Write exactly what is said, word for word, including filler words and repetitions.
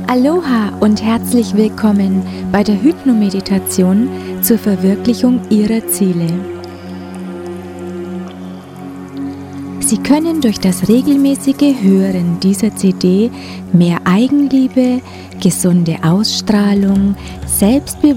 Aloha und herzlich willkommen bei der Hypnomeditation zur Verwirklichung Ihrer Ziele. Sie können durch das regelmäßige Hören dieser C D mehr Eigenliebe, gesunde Ausstrahlung, Selbstbewusstsein